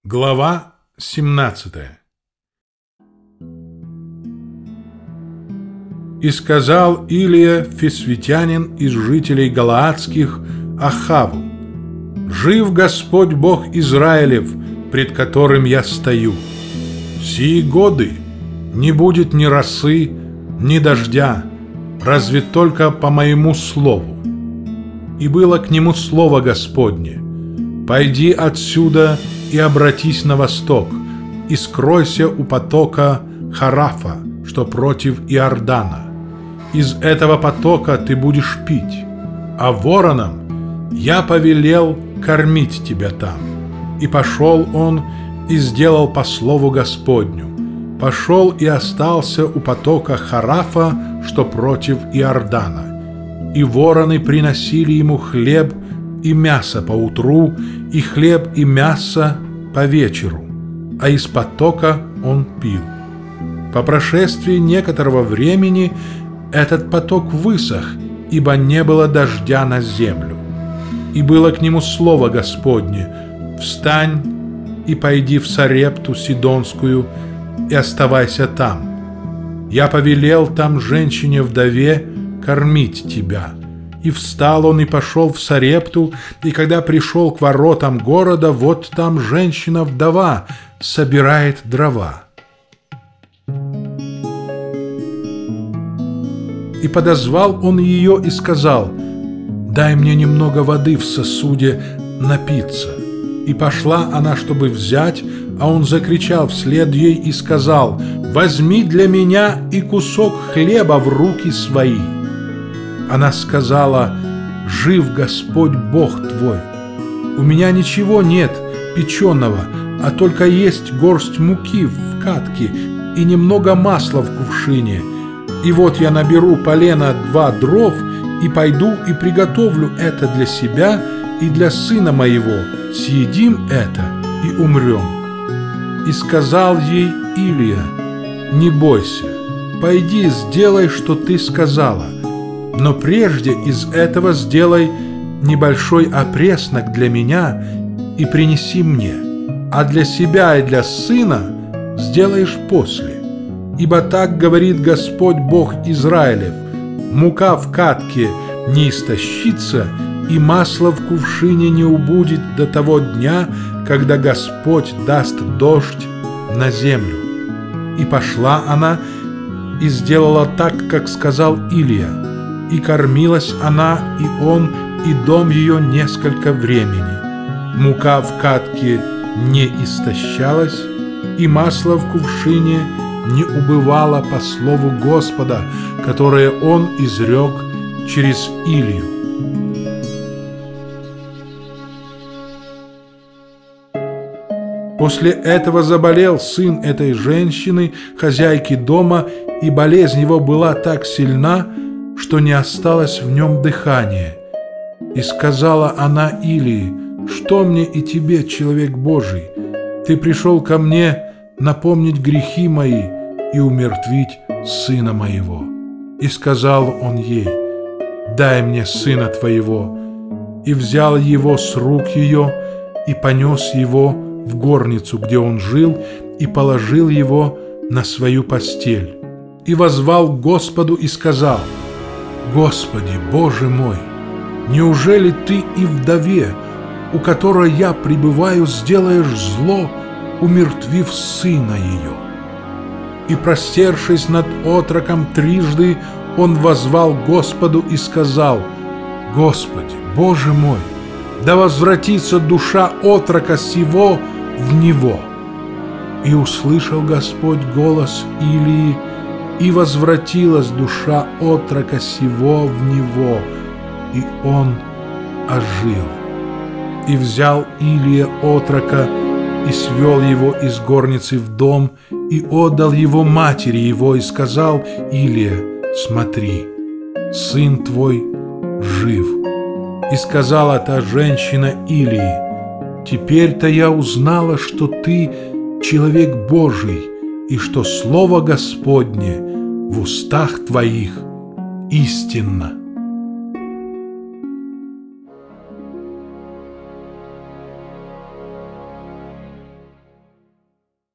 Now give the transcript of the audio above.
Глава 17. «И сказал Илия, фисвитянин из жителей Галаадских, Ахаву: жив Господь Бог Израилев, пред которым я стою. Сии годы не будет ни росы, ни дождя, разве только по моему слову. И было к нему слово Господне: пойди отсюда и обратись на восток, и скройся у потока Харафа, что против Иордана. Из этого потока ты будешь пить, а воронам я повелел кормить тебя там. И пошел он и сделал по слову Господню. Пошел и остался у потока Харафа, что против Иордана. И вороны приносили ему хлеб и мясо поутру, и хлеб и мясо по вечеру, а из потока он пил. По прошествии некоторого времени этот поток высох, ибо не было дождя на землю. И было к нему слово Господне: встань и пойди в Сарепту Сидонскую и оставайся там. Я повелел там женщине-вдове кормить тебя. И встал он и пошел в Сарепту, и когда пришел к воротам города, вот там женщина-вдова собирает дрова. И подозвал он ее и сказал: дай мне немного воды в сосуде напиться. И пошла она, чтобы взять, а он закричал вслед ей и сказал: возьми для меня и кусок хлеба в руки свои. Она сказала: жив Господь Бог твой. У меня ничего нет печеного, а только есть горсть муки в катке и немного масла в кувшине. И вот я наберу полено 2 дров и пойду и приготовлю это для себя и для сына моего. Съедим это и умрем. И сказал ей Илия: не бойся, пойди, сделай, что ты сказала. Но прежде из этого сделай небольшой опреснок для меня и принеси мне, а для себя и для сына сделаешь после. Ибо так говорит Господь Бог Израилев: мука в катке не истощится, и масло в кувшине не убудет до того дня, когда Господь даст дождь на землю. И пошла она и сделала так, как сказал Илия. И кормилась она, и он, и дом ее несколько времени. Мука в катке не истощалась, и масло в кувшине не убывало по слову Господа, которое он изрек через Илию. После этого заболел сын этой женщины, хозяйки дома, и болезнь его была так сильна, что не осталось в нем дыхания. И сказала она Илии: что мне и тебе, человек Божий? Ты пришел ко мне напомнить грехи мои и умертвить сына моего. И сказал он ей: дай мне сына твоего. И взял его с рук ее и понес его в горницу, где он жил, и положил его на свою постель. И воззвал к Господу и сказал: Господи, Боже мой, неужели Ты и вдове, у которой я пребываю, сделаешь зло, умертвив сына ее? И, простершись над отроком трижды, он воззвал Господу и сказал: Господи, Боже мой, да возвратится душа отрока сего в него. И услышал Господь голос Илии, и возвратилась душа отрока сего в него, и он ожил. И взял Илия отрока и свел его из горницы в дом, и отдал его матери его, и сказал Илия: смотри, сын твой жив. И сказала та женщина Илии: теперь-то я узнала, что ты человек Божий, и что слово Господне в устах твоих истинно.